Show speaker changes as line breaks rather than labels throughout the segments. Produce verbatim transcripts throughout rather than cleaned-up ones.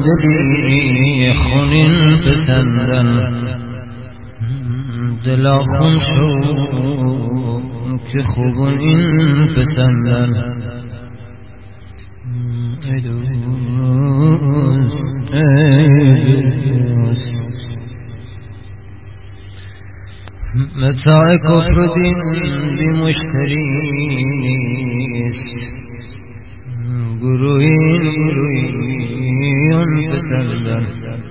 دلی خونین پسندن دلا خون شو که خوبون این پسندن ای دوست ای دوست متاع کفر دین بی مشتریست گروهین گروهین پسندن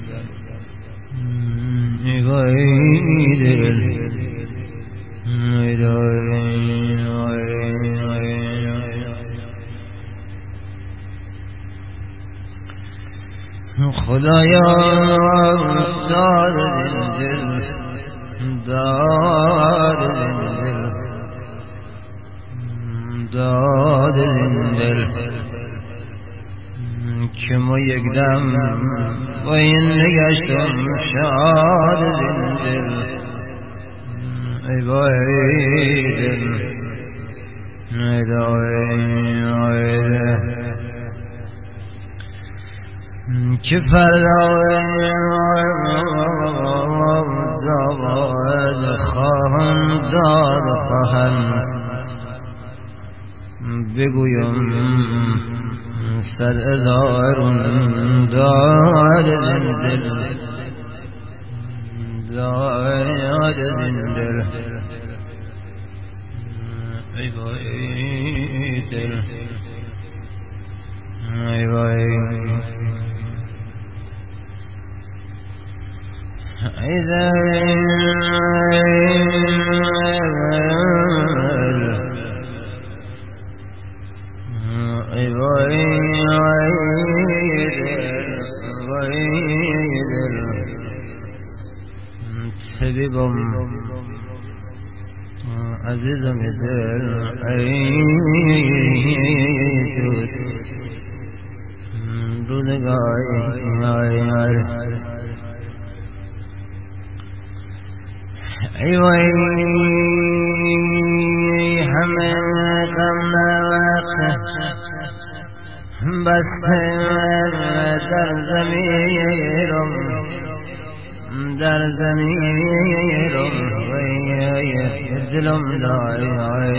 ای وای دل ای خدایا دار دل دار دل دار دل که ما یک دم با این نگشتم شاد دل ای وای دل ای دل که فردا داد خواهم دار خواهم بگویم سر دارون داد دل داد دل ای وای دل ای وای ای ای وای طبیبم عزیزم دل ای دوست روزگاری ای وای همه غم وقت بسته در زمیرم در زمیرم وای دلم دای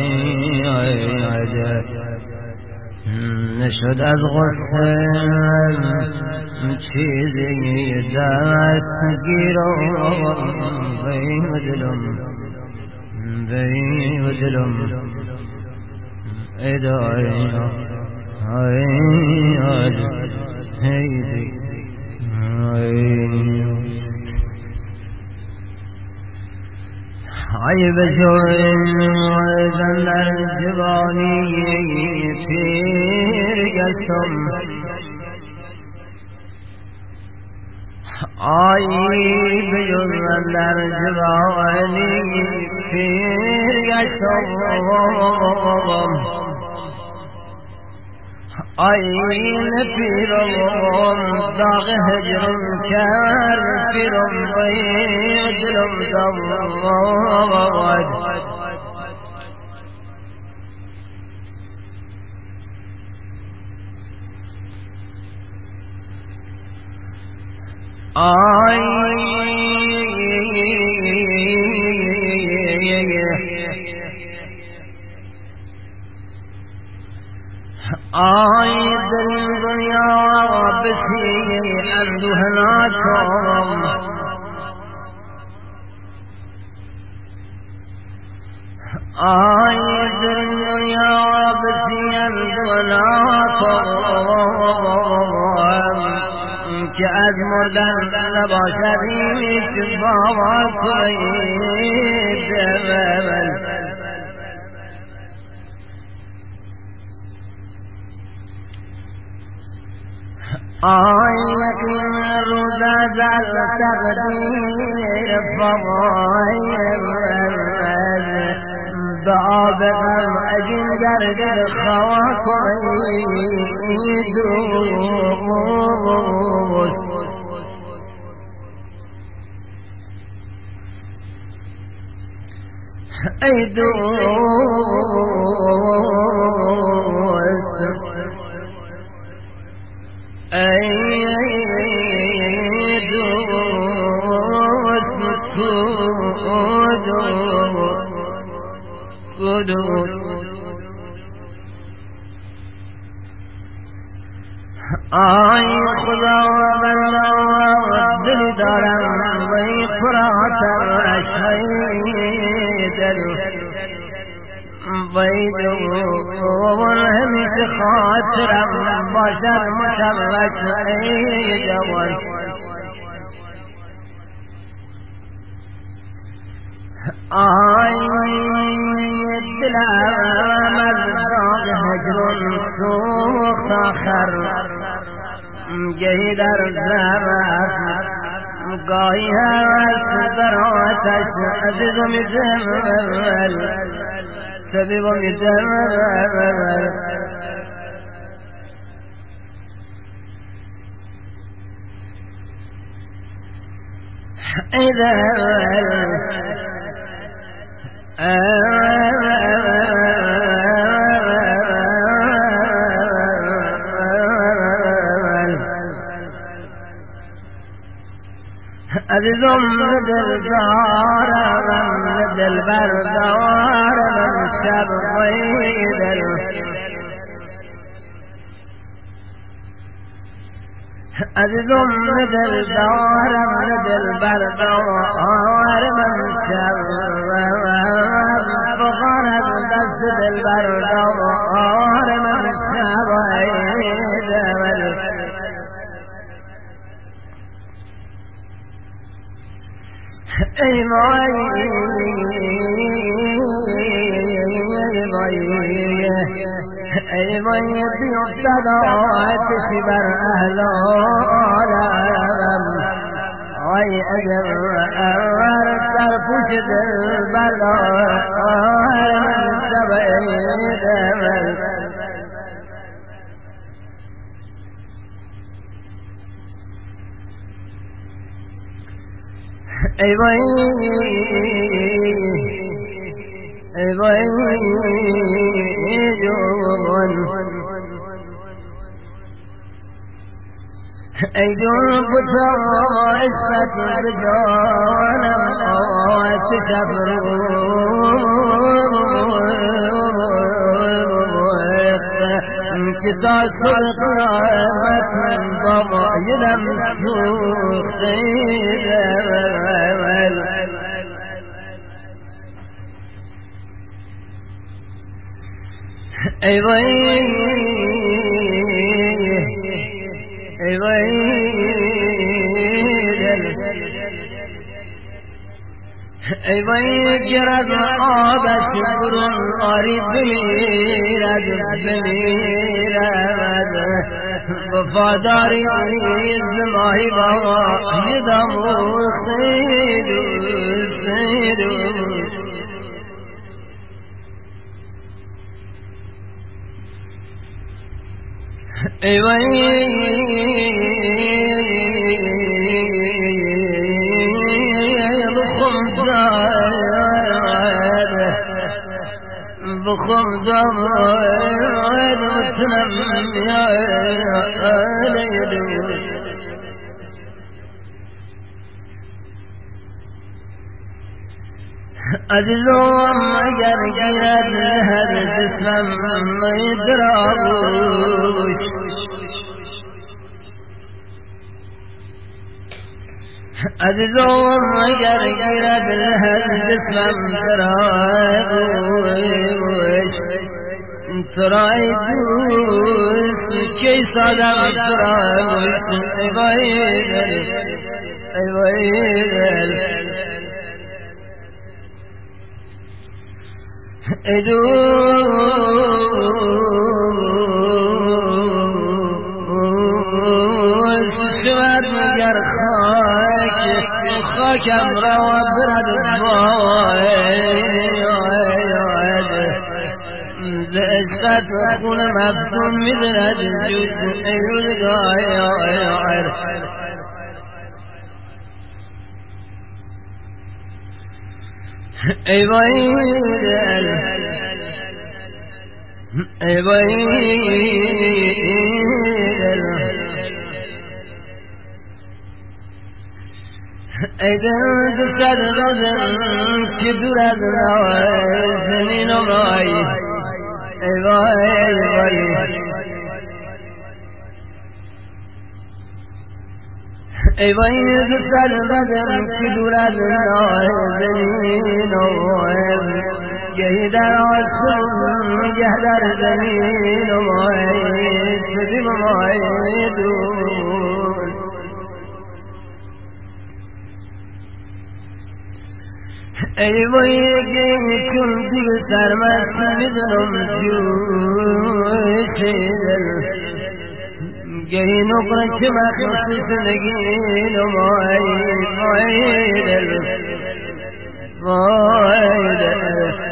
نشد از غصه چیزی دست گیرم وی و دلم وی و دلم ای دای ای ای ای بجوی در جوانی پیر گشتم آی بجوی در جوانی پیر گشتم آی نپیرم داغ هجرم کر پیرم وی دلم دواد آی آی در این دنیا بسی اندوه ناکام آی در این دنیا بسی اندوه ناکام که از مردن نباشد هیچ باور کنید آی یقین روز در تقدیر فضایل دعا بغم اجین گرد خوا کنید دوست ای دوست ای دوست کدود آی خدا بنا دل دارم وی پراترش های دل وی دول همیشه خاطرم باشد مشرش ای جوان آی دلم از داغ هجر سوخت آخر گهی در زبر گاهی هوس در آتش عزیز و میجمل شبیب و میجمل إذا عزیزم دل دارم دل بردارم شب غیدل عزیزم دل دارم دل بردارم شب بخارم دست دل بردارم شب غیدل ای وای ای وای بیفتد آتشی بر اهل عالم وای اگر اول در پوش دل بردارم شب دمل ای وای ای وای جون ای جون بتا عشقت بجانم آت شفر که تا صبح قیامت بابا یدم سوخته دمل ای وای ای وای ای وای گرد آبش برون آری بمیرد بمیرد وفاداری زماهی بابا یدم خیدو خیدو ای وای بخم داد بخم داد متنم یا لیدو عزیزم اگر گیرد لحد جسمم میدراغوش عزیزم اگر گیرد لحد جسمم دراغوش ترای دوست کی سادم تراغوش ای وایدل ای وایدل ای دوست شود مگر خاک خاکم را برد باید ز عشقت خون مفتون میدرد جوش ای روزگار ای وای دل ای وای دل ای دل دوست غزم که دور از نازنین و مایی ای وای ای وای ای وای دوست غزم که دور از نازنین و مایی گهی در آسمان گه در زمین و مایی سبی و مایی دوست ای وای گهی چون دیگه سرمست میزنم جوی دل گهی نقره چه مخصوص نگین و مایی مایی دل مایی دل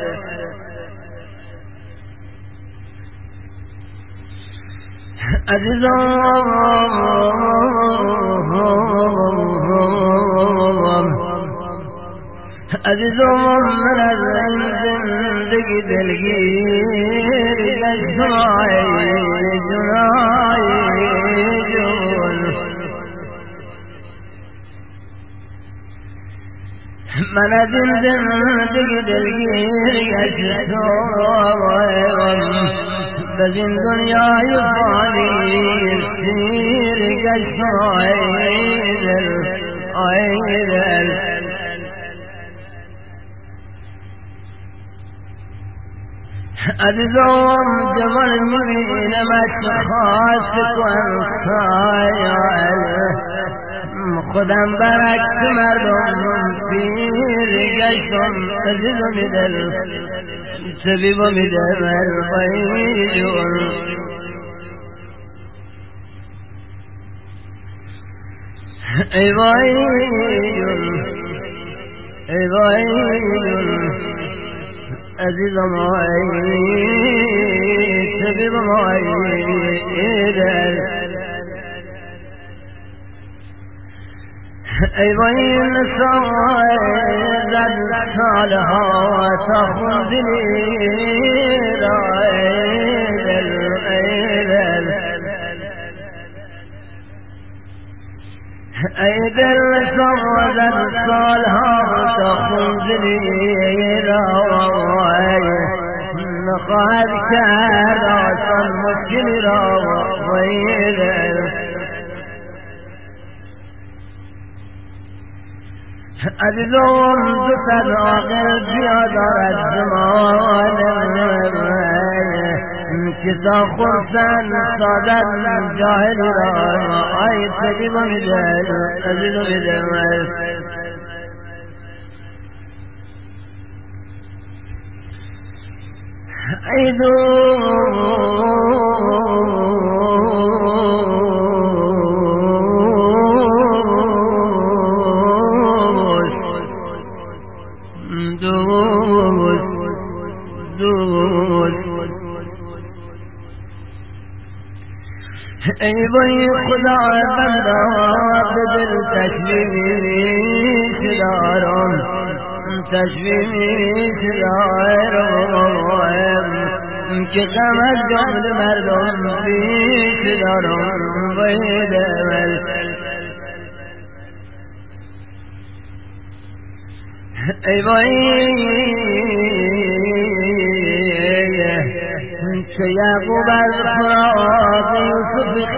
عزیزم عزیزم من از این زندگی دلگیر جنای جنای جون من از این زندگی دلگیر جنای بزین دنیای فانی سیر گشت آی دل آی دل عزیزم جمال میبینمت خواست کن خیال خودم برعکس مردم سیر گشتم عزیزم دل طبیب میدم البایی جون ای وای جون ای وای جون عزیزم آئی طبیب آئی دل ای وای نسای زد سالها تا خوندنی را ای دل ای دل ای دل زد سالها تا خوندنی را نخواهد کرد آسان مشکلی را وای دل عزیزم دوست عاقل بیادارد زمان کسا خورسن سادن جاهل را آی طبیب میدل عزیزم میدل ای دوست دوست ای وای خدا بنده به دل تشویش دارم تشویش دارم که غم از جمله مردم پیش دارم وای دل ای وای چه یعقوب از فراق یوسف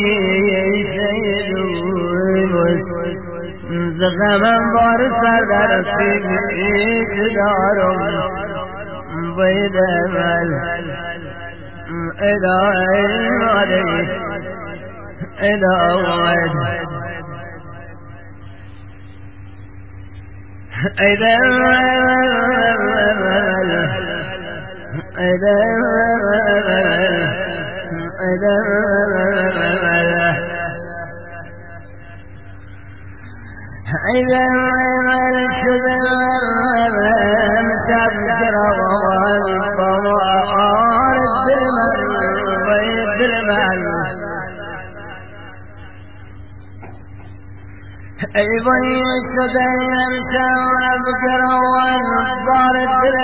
خیش ز غمم بار سر در پیش دارم وای دل ادای ادای ای دل ای دل ای دل شده شب جراوان بوار دل من وای دل من ای وای شده شب جراوان بوار دل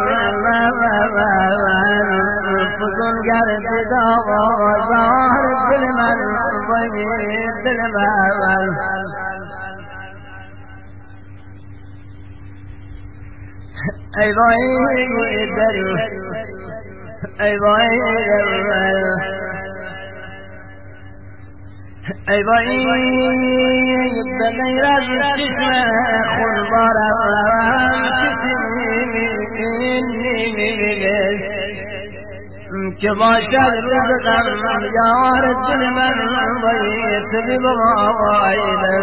من فزون گرد دوار دل من وای دل من ای وای دل ای وای دل ای وای به غیر از چشم خون بارم که باشد روز غم یار دل من باید بی بغایده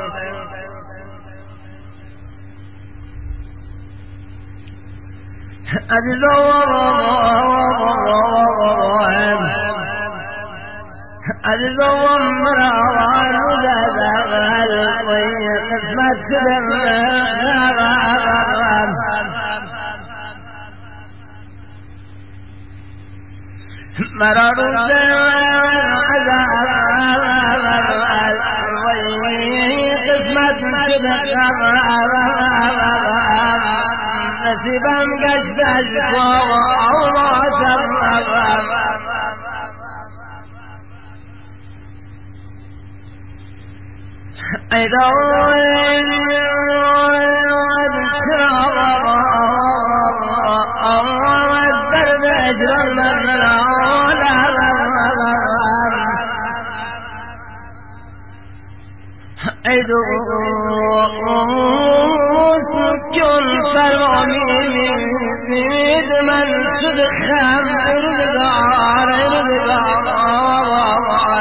عزیزم عزیزم مرا روز اول باید قسمت شدم مرا روز قسمت شدم نصیبم گشت از آواتم ای دایم چرا آمد بر اجران من ای دوست کن فرمانید من شد خم روزگار روزگار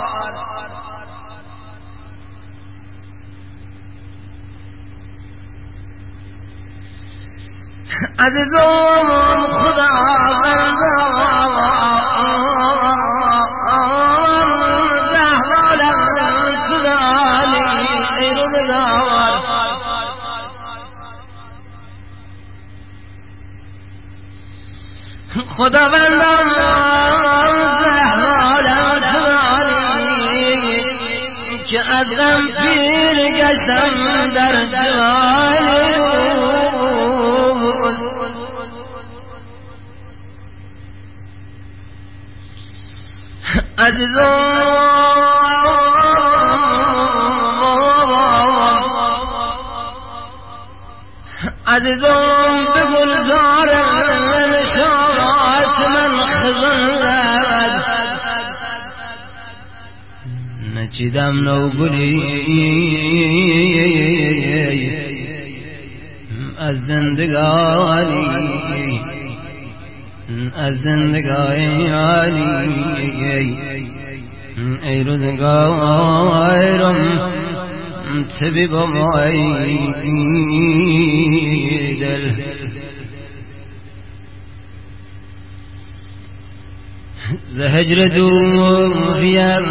عزیزم خدا خداوندم زهرالم جوانی که از غم پیر گشتم در جوانی عزیزم عزیزم به گلزار نشاط من خزن زد نچیدم نو گلی از زندگانی از زندگانی ای روزگارم تبی با مایی دل زهجر دوریم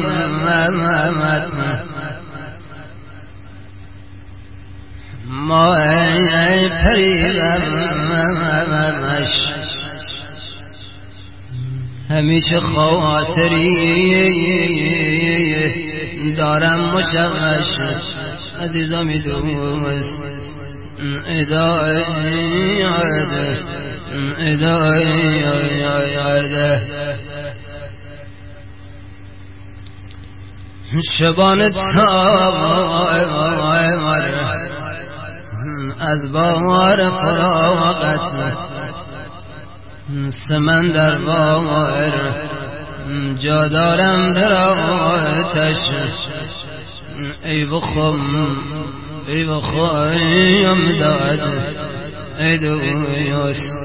ما ای پریمش همیشه خاطری دارم مشوش عزیزامی دوست ادای عده ادای عده شبان تابار از بار فراغت سمندر بار جا دارم در آتش ای بخم ای بخم داد ای دوست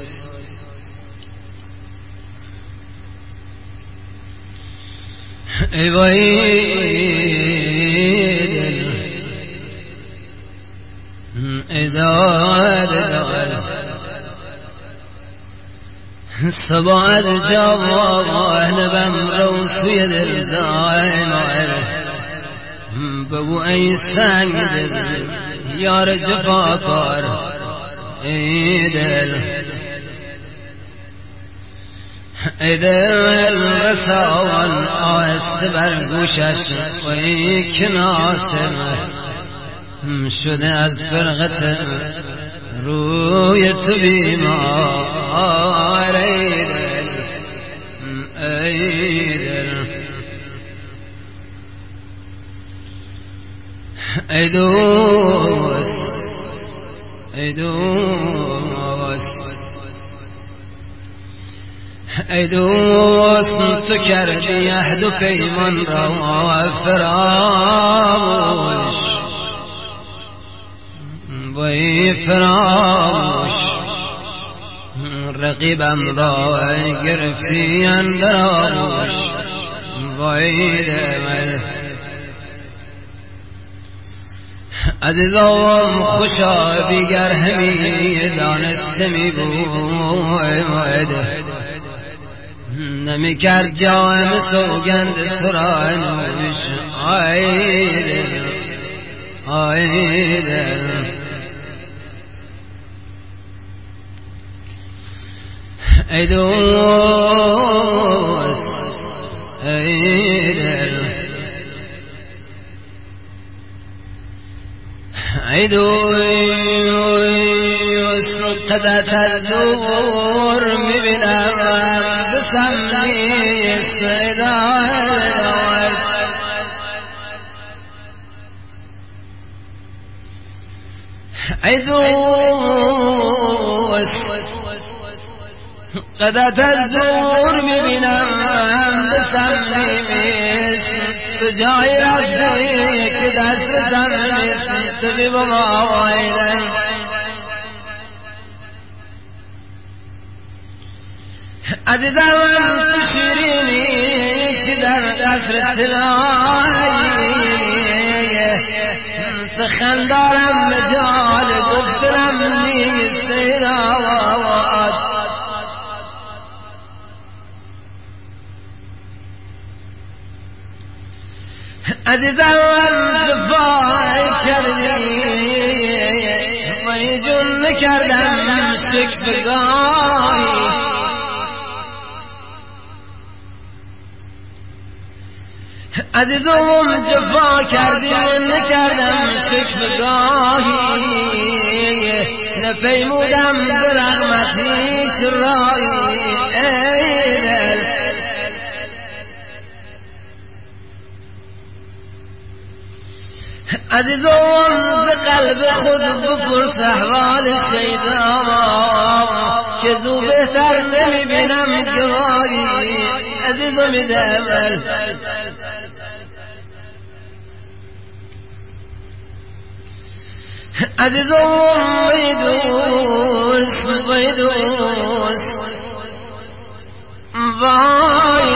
ای وای دل ای داد داد صباح جوان بم روسوی دل زائمار بگو ای سنگ دل یار جفاکار ای دل ای دل رسان آهسته بر گوشش و ای کناسم شده از فرقت روی تو بیمار ای دل ای دل ای دوست ای دوست ای دوست تو کردی عهد و پیمان را فراموش وای فراموش رقیبم را گرفتی اندر آغوش وای دل عزیزم خوشا بیگر همی دانستمی بود نمی کرد جام سوگند سرا نوش آی دل آی دل ای دوست ای دل ای دوست قدت الزور میبینم بسم نیست ای دوست قدت الزور میبینم بسم نیست جای رفتی که دست بسم نیست بی بابا آیدن عزیزم تو شیرینی که در قصر طلایی سخن دارم مجال گفتنم نیست ایداد عزیزم جفای کردی وی جون نکردم شکفگاهی عزیزم جفا کردی نکردم شکفگاهی نپیمودم برحمتی چرایی ای دل عزیزم به قلب خود بپرس احوال شیدا که زو بهتر نمیبینم گواری عزیزم دمل عزیزم وی دوست وی دوست وای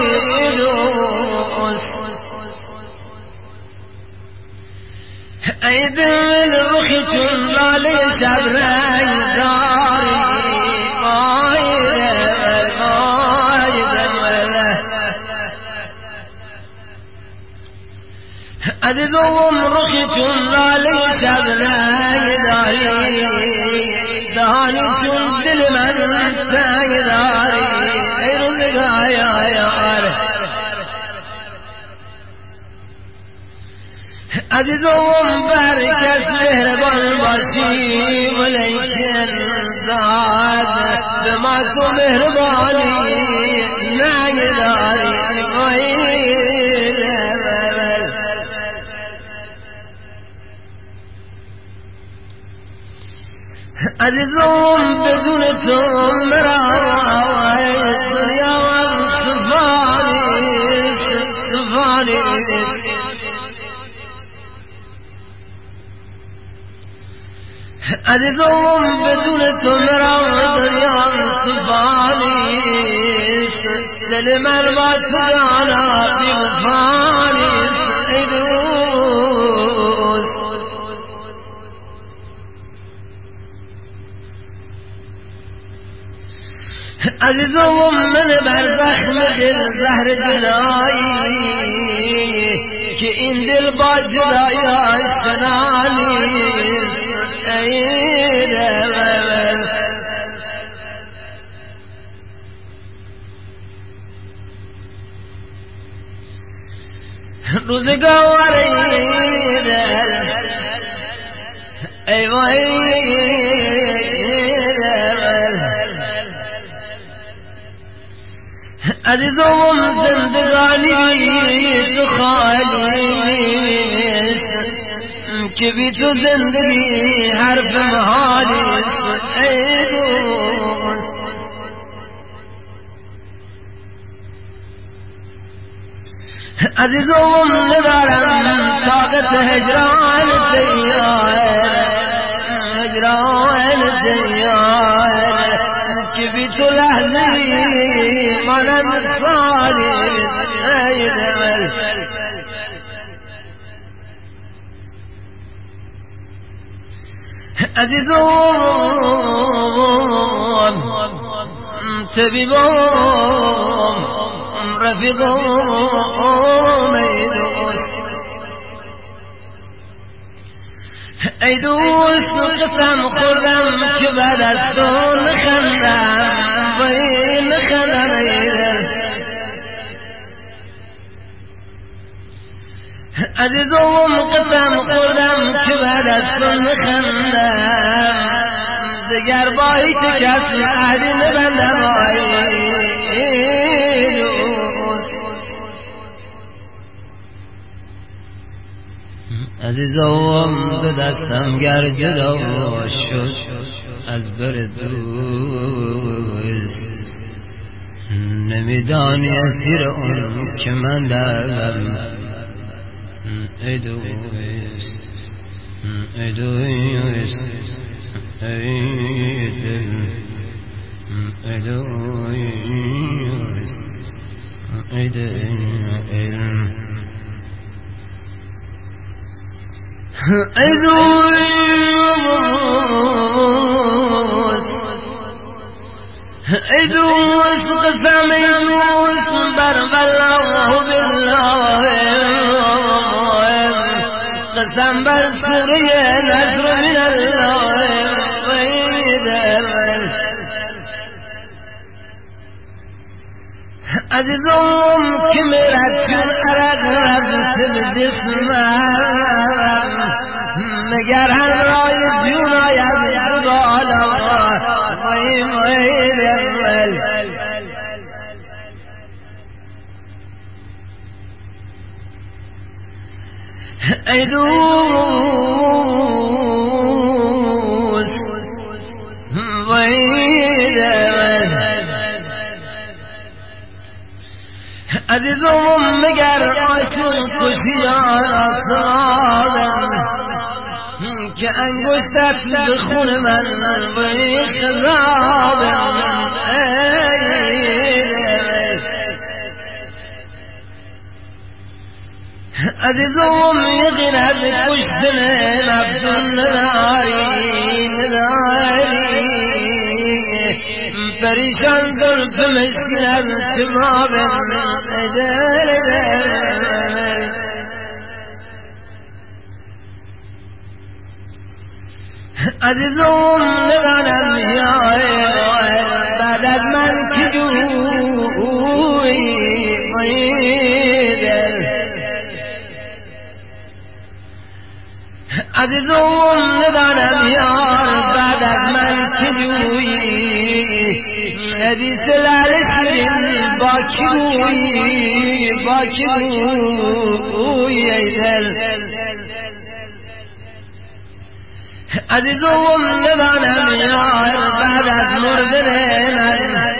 دوست ای دل رخی چون لاله شب رنگ داری وای دل وای دل عزیزم رخی چون لاله شب رنگ داری دهانی چون دل من تنگ داری ای روزگار یار عزیزم بر کس مهربان باشی ولیکن ذات به ما تو مهربانی نگداری عزیزم بدون تو مرا دنیا و صفانی صفانی عزیزم بدون تو مرا دنیا صفانی دل من با تو جانا بیوفانی ای دوست عزیزم من بر زخم دل زهر جدایی که این دل با جدایی سنانی ای دل روزگار ای دل ای وای عزیزم زندگانی تو خالی که بی تو زندگی حرف محالی ای دوست. عزیزم ندارم طاقت هجران دیار، هجران دیار که بی تو لحظی منم سالی ای دل. عزیزم طبیبم رفیقم ای دوست، ای دوست قسم خوردم که بعد از تو نخندم وای نخندم ای دل. عزیزم قسم خوردم که بعد از تو نخندم دگر با هیچ کس عهدی نبندم ای دوست. عزیزم به دستم گر جدا شد از بر دوست، نمیدانی اسیر اون که من دردم ای دوست، ای دوست، ای دل، ای دوست، ای دل. ای دوست، ای دوست قسم ای دوست بر والله بالله، قسم بر سوره نصر من الله ای دل. عزیزم که میرد چون عرق رفت به جسمم مگر همراه جون آید بالا وای وای دل. ای دوست وای دل. عزیزم مگر آشون کشیان آسمانم که انگشتت به خون من وی خضابم ای دل. عزیزم یقینت کشتن نفسون نداری نداری پریشان زلف مسکین از تمام دل دل. عزیزم ندانم یای بعد از من که جویی وای دل. عزیزم ندانم یار بعد از من که جویی حدیث لعل شیرین با کی گویی با کی گویی ای دل. عزیزم ندانم یار بعد از مردن من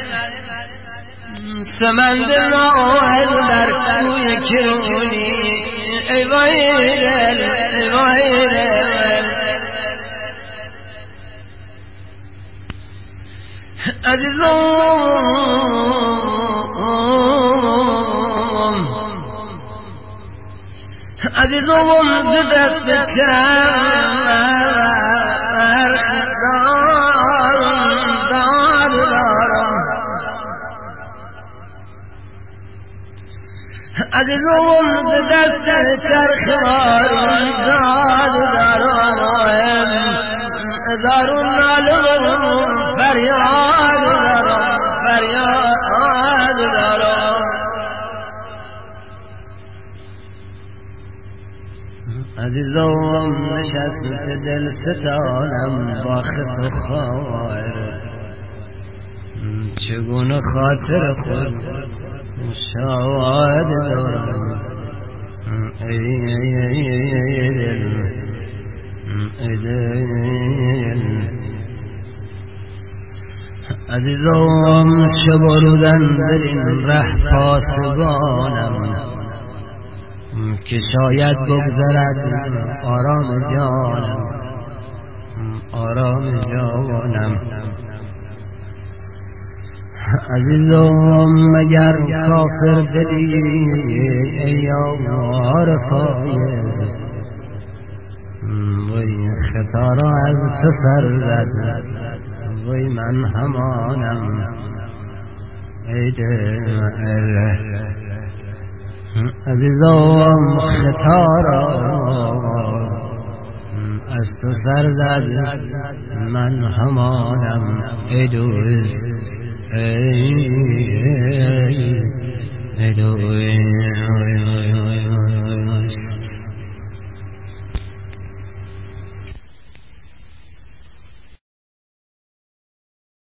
سمند ناز در کوی کرونی ای وای دل ای وای دل. عزیزم عزیزم دست چهر دارم دارم. عزیزم دست چرخ دارم دارم دارم نالم فریاد دارم فریاد دارم. عزیزم نشست دل ستانم با خط و خار چگونه خاطر خود شاد دارم ای ای ای ای دل. عزیزم چه برودن در این ره پاسبانم که شاید بگذرد آرام جانم آرام جانم عزیزم مگر کافر دلی ای یار فایز وی خطا را از تو سر زد وی من همانم ای دل عزیزم خطا را از تو سر زد من همانم ای دوست ای ای ای دوست